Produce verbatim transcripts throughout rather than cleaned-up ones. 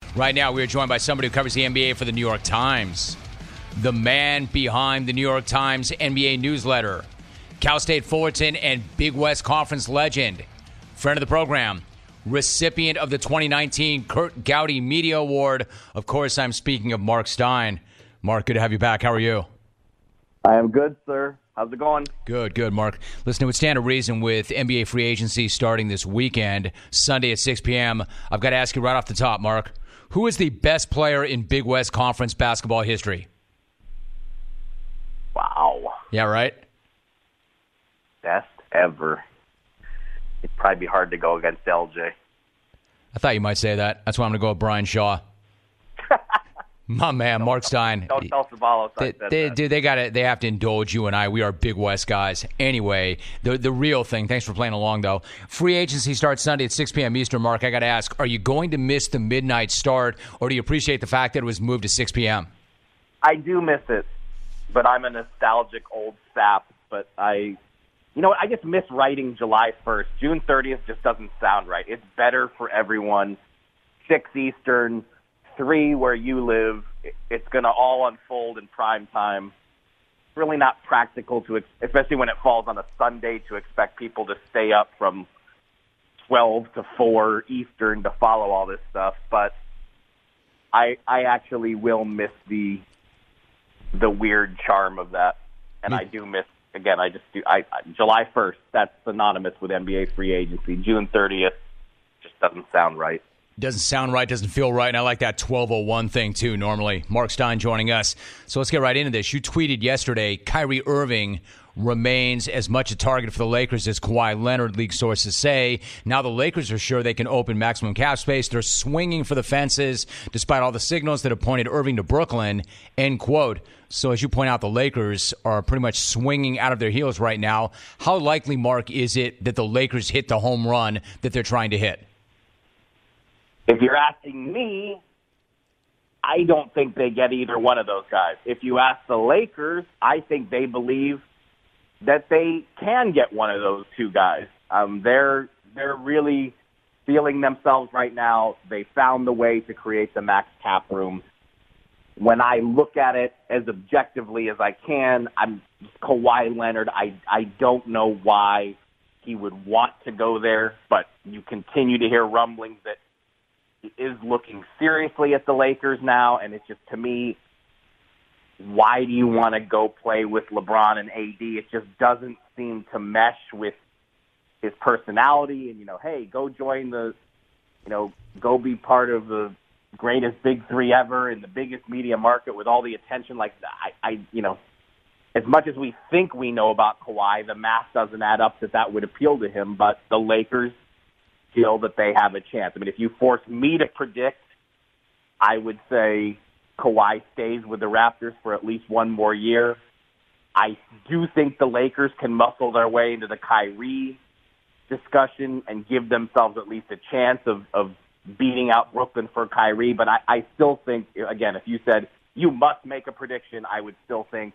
Right now, we are joined by somebody who covers the N B A for the New York Times. The man behind the New York Times N B A newsletter. Cal State Fullerton and Big West Conference legend. Friend of the program. Recipient of the twenty nineteen Kurt Gowdy Media Award. Of course, I'm speaking of Mark Stein. Mark, good to have you back. How are you? I am good, sir. How's it going? Good, good, Mark. Listen, it would stand to reason with N B A free agency starting this weekend, Sunday at six p.m. I've got to ask you right off the top, Mark, who is the best player in Big West Conference basketball history? Wow. Yeah, right? Best ever. It'd probably be hard to go against L J. I thought you might say that. That's why I'm going to go with Brian Shaw. My man, don't Mark tell, Stein. Don't tell Savalos I they, said they, that. Dude, they got to. They have to indulge you and I. We are Big West guys. Anyway, the the real thing. Thanks for playing along, though. Free agency starts Sunday at six p.m. Eastern. Mark, I got to ask: are you going to miss the midnight start, or do you appreciate the fact that it was moved to six p.m.? I do miss it, but I'm a nostalgic old sap. But I, you know what? I just miss writing July first. June thirtieth just doesn't sound right. It's better for everyone. Six Eastern. Three where you live, it's going to all unfold in prime time. It's really not practical to, especially when it falls on a Sunday, to expect people to stay up from twelve to four Eastern to follow all this stuff. But I, I actually will miss the the weird charm of that, and I do miss. Again, I just do. I, I July first. That's synonymous with N B A free agency. June thirtieth just doesn't sound right. Doesn't sound right, doesn't feel right, and I like that twelve oh one thing, too, normally. Mark Stein joining us. So let's get right into this. You tweeted yesterday, Kyrie Irving remains as much a target for the Lakers as Kawhi Leonard, league sources say. Now the Lakers are sure they can open maximum cap space. They're swinging for the fences, despite all the signals that have pointed Irving to Brooklyn, end quote. So as you point out, the Lakers are pretty much swinging out of their heels right now. How likely, Mark, is it that the Lakers hit the home run that they're trying to hit? If you're asking me, I don't think they get either one of those guys. If you ask the Lakers, I think they believe that they can get one of those two guys. Um, they're they're really feeling themselves right now. They found the way to create the max cap room. When I look at it as objectively as I can, I'm Kawhi Leonard. I I don't know why he would want to go there, but you continue to hear rumblings that he is looking seriously at the Lakers now, and it's just, to me, why do you want to go play with LeBron and A D? It just doesn't seem to mesh with his personality. And, you know, hey, go join the, you know, go be part of the greatest big three ever in the biggest media market with all the attention. Like, I, I you know, as much as we think we know about Kawhi, the math doesn't add up that that would appeal to him. But the Lakers feel that they have a chance. I mean, if you force me to predict, I would say Kawhi stays with the Raptors for at least one more year. I do think the Lakers can muscle their way into the Kyrie discussion and give themselves at least a chance of, of beating out Brooklyn for Kyrie. But I, I still think, again, if you said you must make a prediction, I would still think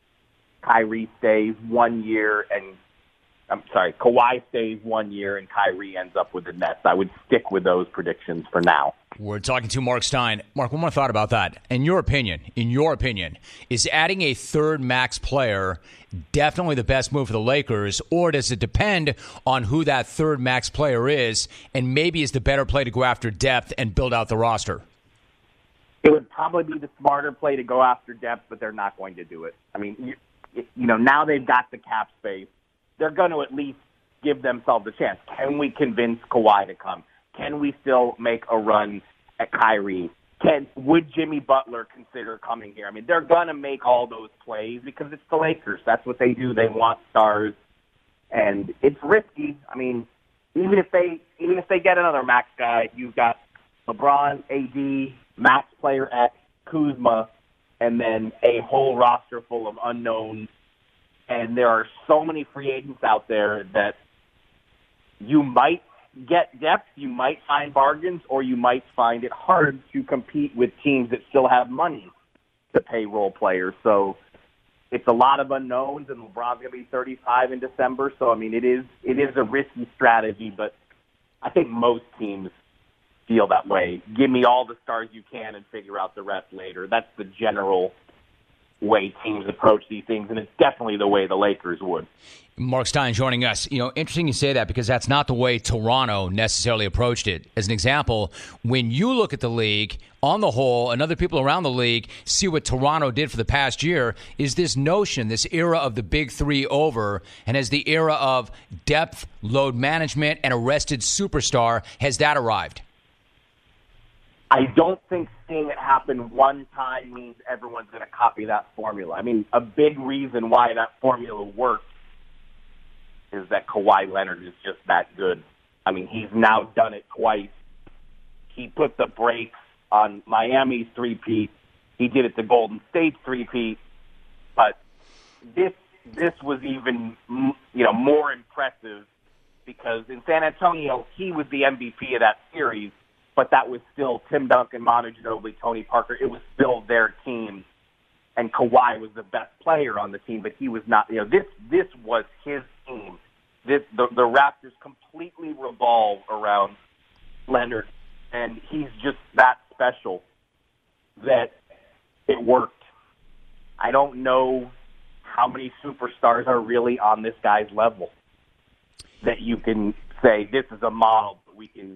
Kyrie stays one year and I'm sorry, Kawhi stays one year and Kyrie ends up with the Nets. I would stick with those predictions for now. We're talking to Mark Stein. Mark, one more thought about that. In your opinion, in your opinion, is adding a third max player definitely the best move for the Lakers, or does it depend on who that third max player is, and maybe is the better play to go after depth and build out the roster? It would probably be the smarter play to go after depth, but they're not going to do it. I mean, you, you know, now they've got the cap space. They're going to at least give themselves a chance. Can we convince Kawhi to come? Can we still make a run at Kyrie? Can would Jimmy Butler consider coming here? I mean, they're going to make all those plays because it's the Lakers. That's what they do. They want stars, and it's risky. I mean, even if they even if they get another max guy, you've got LeBron, A D, max player X, Kuzma, and then a whole roster full of unknowns. And there are so many free agents out there that you might get depth, you might find bargains, or you might find it hard to compete with teams that still have money to pay role players. So it's a lot of unknowns, and LeBron's going to be thirty-five in December. So, I mean, it is it is a risky strategy, but I think most teams feel that way. Give me all the stars you can and figure out the rest later. That's the general way teams approach these things, and it's definitely the way the Lakers would. Mark Stein joining us. You know, interesting you say that because that's not the way Toronto necessarily approached it. As an example, when you look at the league on the whole and other people around the league see what Toronto did for the past year, is this notion, this era of the big three over, and as the era of depth, load management, and a rested superstar, has that arrived? I don't think seeing it happen one time means everyone's going to copy that formula. I mean, a big reason why that formula works is that Kawhi Leonard is just that good. I mean, he's now done it twice. He put the brakes on Miami's three-peat. He did it to Golden State's three-peat. But this this was even, you know, more impressive because in San Antonio, he was the M V P of that series. But that was still Tim Duncan, Manu Ginobili, Tony Parker. It was still their team, and Kawhi was the best player on the team, but he was not. You know, this this was his team. This the, the Raptors completely revolve around Leonard, and he's just that special that it worked. I don't know how many superstars are really on this guy's level that you can say this is a model that we can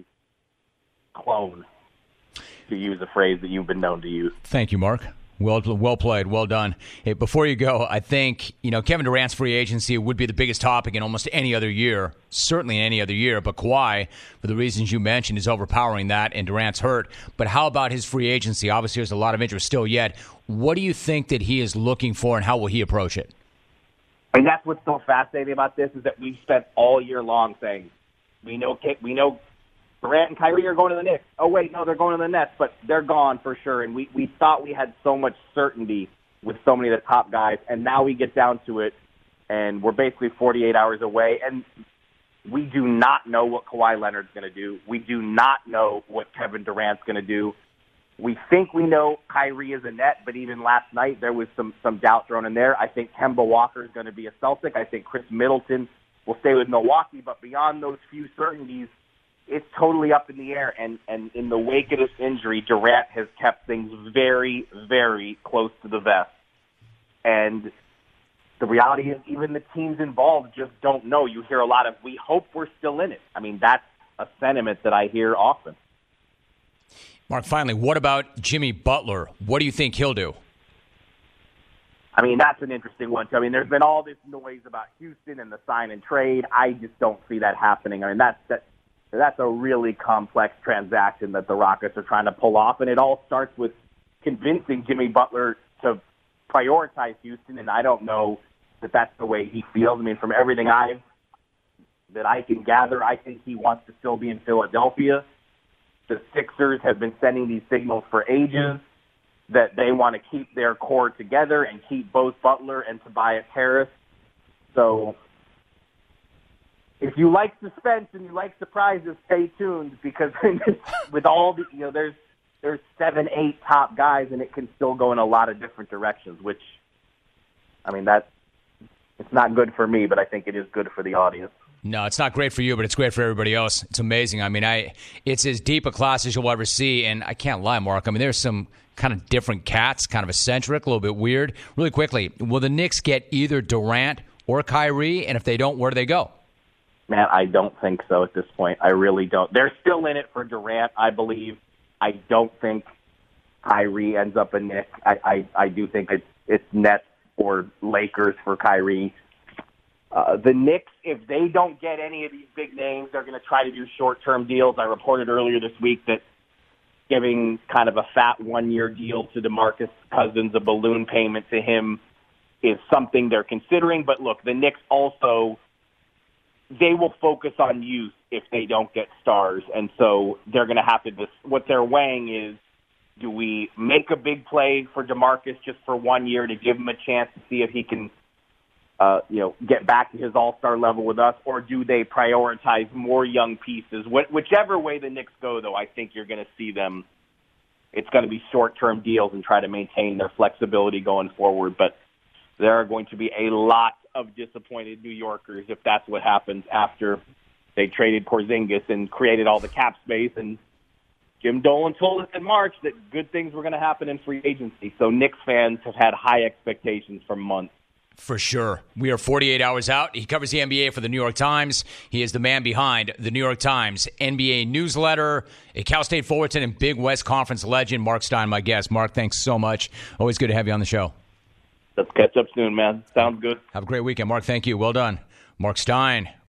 clone, to use a phrase that you've been known to use. Thank you, Mark. Well, well played. Well done. Hey, before you go, I think, you know, Kevin Durant's free agency would be the biggest topic in almost any other year, certainly any other year. But Kawhi, for the reasons you mentioned, is overpowering that, and Durant's hurt. But how about his free agency? Obviously, there's a lot of interest still yet. What do you think that he is looking for, and how will he approach it? And that's what's so fascinating about this is that we've spent all year long saying we know we know. Durant and Kyrie are going to the Knicks. Oh, wait, no, they're going to the Nets, but they're gone for sure. And we, we thought we had so much certainty with so many of the top guys, and now we get down to it, and we're basically forty-eight hours away, and we do not know what Kawhi Leonard's going to do. We do not know what Kevin Durant's going to do. We think we know Kyrie is a net, but even last night there was some, some doubt thrown in there. I think Kemba Walker is going to be a Celtic. I think Chris Middleton will stay with Milwaukee, but beyond those few certainties, it's totally up in the air, and, and in the wake of this injury, Durant has kept things very, very close to the vest. And the reality is even the teams involved just don't know. You hear a lot of, we hope we're still in it. I mean, that's a sentiment that I hear often. Mark, finally, what about Jimmy Butler? What do you think he'll do? I mean, that's an interesting one, too. I mean, there's been all this noise about Houston and the sign and trade. I just don't see that happening. I mean, that's that. That's a really complex transaction that the Rockets are trying to pull off, and it all starts with convincing Jimmy Butler to prioritize Houston, and I don't know that that's the way he feels. I mean, from everything I that I can gather, I think he wants to still be in Philadelphia. The Sixers have been sending these signals for ages that they want to keep their core together and keep both Butler and Tobias Harris. So if you like suspense and you like surprises, stay tuned because with all the, you know, there's there's seven, eight top guys, and it can still go in a lot of different directions. Which, I mean, that it's not good for me, but I think it is good for the audience. No, it's not great for you, but it's great for everybody else. It's amazing. I mean, I it's as deep a class as you'll ever see, and I can't lie, Mark. I mean, there's some kind of different cats, kind of eccentric, a little bit weird. Really quickly, will the Knicks get either Durant or Kyrie? And if they don't, where do they go? Man, I don't think so at this point. I really don't. They're still in it for Durant, I believe. I don't think Kyrie ends up a Knick. I, I, I do think it's, it's Nets or Lakers for Kyrie. Uh, the Knicks, if they don't get any of these big names, they're going to try to do short-term deals. I reported earlier this week that giving kind of a fat one-year deal to DeMarcus Cousins, a balloon payment to him, is something they're considering. But look, the Knicks also, they will focus on youth if they don't get stars. And so they're going to have to, just, what they're weighing is, do we make a big play for DeMarcus just for one year to give him a chance to see if he can, uh, you know, get back to his all-star level with us, or do they prioritize more young pieces? Wh- whichever way the Knicks go, though, I think you're going to see them. It's going to be short-term deals and try to maintain their flexibility going forward. But there are going to be a lot of disappointed New Yorkers if that's what happens after they traded Porzingis and created all the cap space and Jim Dolan told us in March that good things were going to happen in free agency. So Knicks fans have had high expectations for months. For sure. We are forty-eight hours out. He covers the N B A for the New York Times. He is the man behind the New York Times N B A newsletter, a Cal State Fullerton and Big West Conference legend. Mark Stein, my guest. Mark, thanks so much. Always good to have you on the show. Let's catch up soon, man. Sounds good. Have a great weekend. Mark, thank you. Well done. Mark Stein.